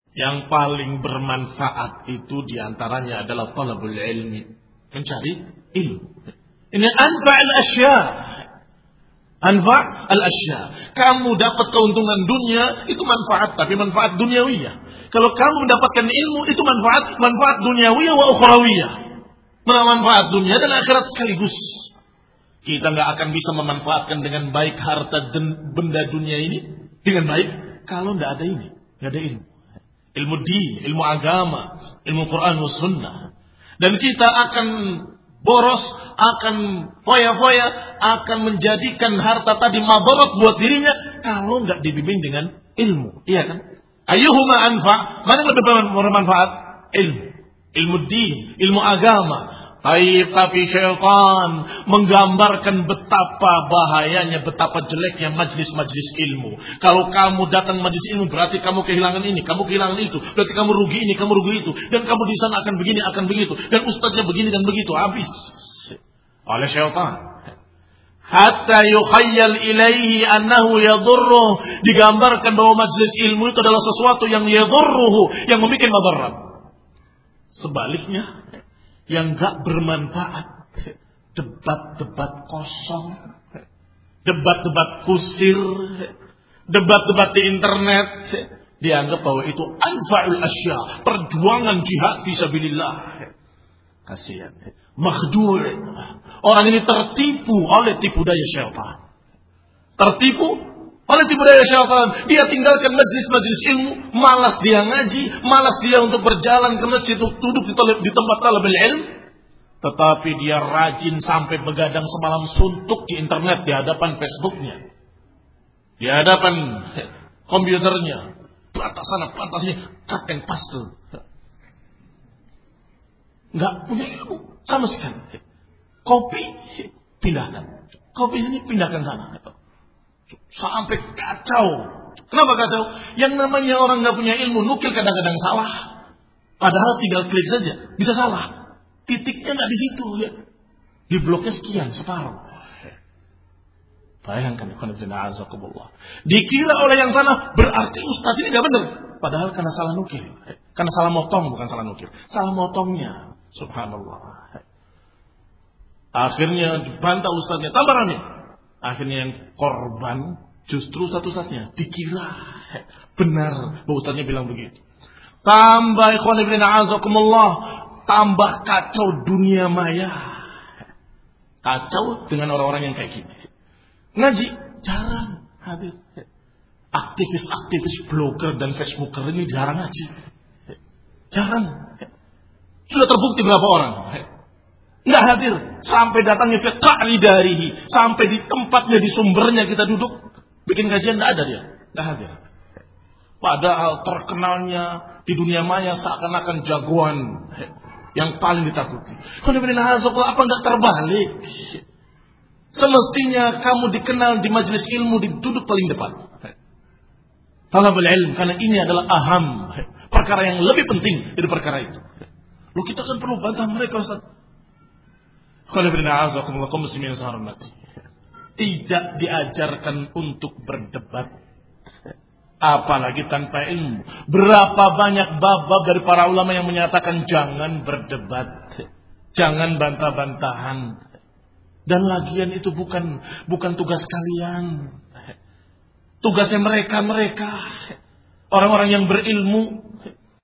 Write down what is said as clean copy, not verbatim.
Yang paling bermanfaat itu diantaranya adalah talabul ilmi, mencari ilmu. Ini anfa'al asya. Anfa'al asya. Kamu dapat keuntungan dunia itu manfaat, tapi manfaat duniawiyah. Kalau kamu mendapatkan ilmu itu manfaat duniawiyah wa ukhrawiyah. Manfaat dunia dan akhirat sekaligus. Kita nggak akan bisa memanfaatkan dengan baik harta dan benda dunia ini dengan baik kalau nggak ada ini, nggak ada ilmu. Ilmu din, ilmu agama, ilmu Quran wa sunnah. Dan kita akan boros, akan foya-foya, akan menjadikan harta tadi madarat buat dirinya kalau nggak dibimbing dengan ilmu. Iya kan? Ayyuhuma anfa? Mana yang lebih bermanfaat? Ilmu. Ilmu din, ilmu agama. Tapi syaitan menggambarkan betapa bahayanya, betapa jeleknya majlis-majlis ilmu. Kalau kamu datang majlis ilmu berarti kamu kehilangan ini, kamu kehilangan itu. Berarti kamu rugi ini, kamu rugi itu. Dan kamu di sana akan begini, akan begitu. Dan ustadznya begini dan begitu. Habis oleh syaitan. Hatta yukhayyal ilaihi annahu yadurruh. Digambarkan bahwa majlis ilmu itu adalah sesuatu yang yadurruhu, yang membuat madarat. Sebaliknya, yang gak bermanfaat, debat-debat kosong, debat-debat kusir, debat-debat di internet, dianggap bahwa itu anfa'ul asya, perjuangan jihad fisabilillah. Kasihan, makhdur. Orang ini tertipu oleh tipu daya syaitan. Tertipu oleh tipu daya syaitan. Dia tinggalkan majlis-majlis ilmu, malas dia ngaji, malas dia untuk berjalan ke masjid, duduk di tempat talabul ilm. Tetapi dia rajin sampai begadang semalam suntuk di internet, di hadapan Facebooknya, di hadapan komputernya, batas sana, batas sini, cut and paste. Nggak punya ilmu sama sekali. Kopi pindahkan, kopi sini pindahkan sana. Sampai kacau. Kenapa kacau? Yang namanya orang nggak punya ilmu, nukil kadang-kadang salah. Padahal tinggal klik saja, bisa salah. Titiknya nggak di situ ya. Di bloknya sekian, separuh. Bayangkan, dikira oleh yang sana berarti ustaz ini nggak benar. Padahal karena salah nukil, karena salah motong, bukan salah nukil, salah motongnya. Subhanallah. Akhirnya dibantah ustaznya, tambah rame. Akhirnya yang korban justru satu-satunya dikira benar bahwa ustaznya bilang begitu. Tambah ikhwan ibn a'azakumullah, tambah kacau dunia maya. Kacau dengan orang-orang yang kayak gini. Ngaji jarang hadir. Aktivis-aktivis blogger dan facebooker ini jarang ngaji. Jarang. Sudah terbukti berapa orang nggak hadir, sampai datangnya fiqa'li darihi, sampai di tempatnya, di sumbernya kita duduk bikin kajian, nggak ada dia, nggak hadir. Padahal terkenalnya di dunia maya seakan-akan jagoan yang paling ditakuti. Apa nggak terbalik? Semestinya kamu dikenal di majelis ilmu, duduk paling depan. Talabul ilm, karena ini adalah aham, perkara yang lebih penting dari perkara itu. Loh, kita kan perlu bantah mereka, Ustaz. Tidak diajarkan untuk berdebat, apalagi tanpa ilmu. Berapa banyak bab-bab dari para ulama yang menyatakan jangan berdebat, jangan bantah-bantahan. Dan lagian itu bukan tugas kalian. Tugasnya mereka orang-orang yang berilmu.